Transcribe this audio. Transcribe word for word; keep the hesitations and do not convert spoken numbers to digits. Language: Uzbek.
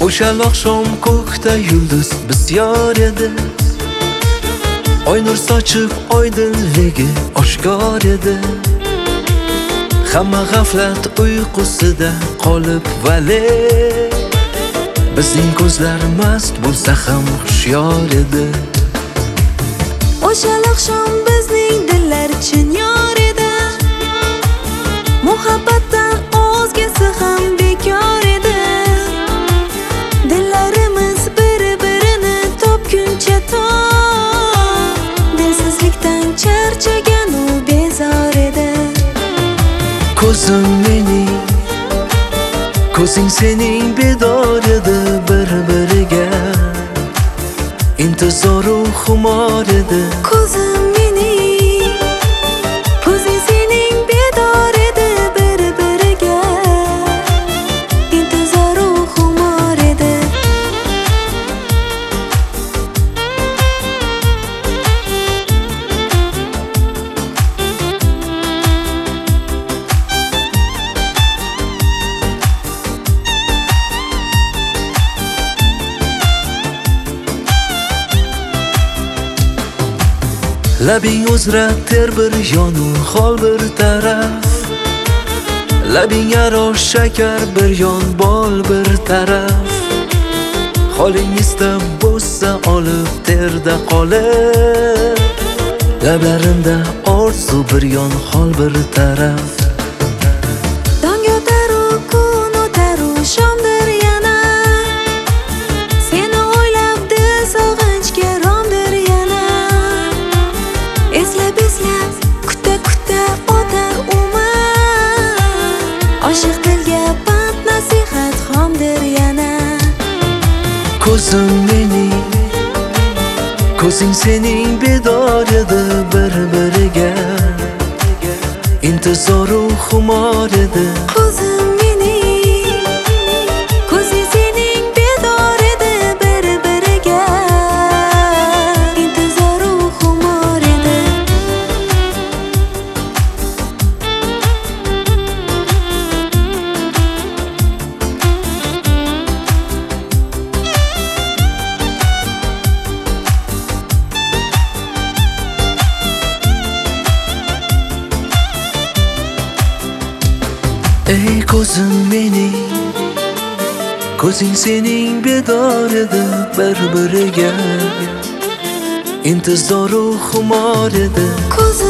O'sha oqshom ko'kda yulduz bisyor edi. Oy nur sochib oydinligi oshkor edi. Hamma g'aflat uyqusida qolib vale. Bizning ko'zlar mast bo'lsa ham hushyor edi. O'sha oqshom bizning dillar chin yor edi. Muhabbatdan o'zgasi ham bekor edi. Dillarimiz bir-birini topguncha to. Dilsizlikdan charchagan u bezor edi. Ko'zim mening, ko'zing sening bedor edi bir-biriga. Intizoru xumor edi. Ko'zim mening, ko'zing sening bedor edi bir-biriga. Intizoru xumor edi. Labing uzra ter bir yonu hol bir taraf. Labing arosh shakar bir yon bol bir taraf. Holingizda bo'lsa olib terda qolib. Lablarimda orzu bir yon hol bir taraf. Dong o'taru kun o'taru shomdir yana. Seni o'ylab dil sog'inchga romdir yana. Eslab eslab kuta kuta o'tar umr. Oshiq dilga pand nasihat xomdir yana. Ko'zim mening, ko'zing sening bedor edi bir-biriga. Intizoru xumor edi. Ko'zim mening, ko'zing sening bedor edi bir-biriga. Intizoru xumor edi. Ey ko'zim mening, ko'zing sening bedor edi bir-biriga. Intizoru xumor edi. Ko'zim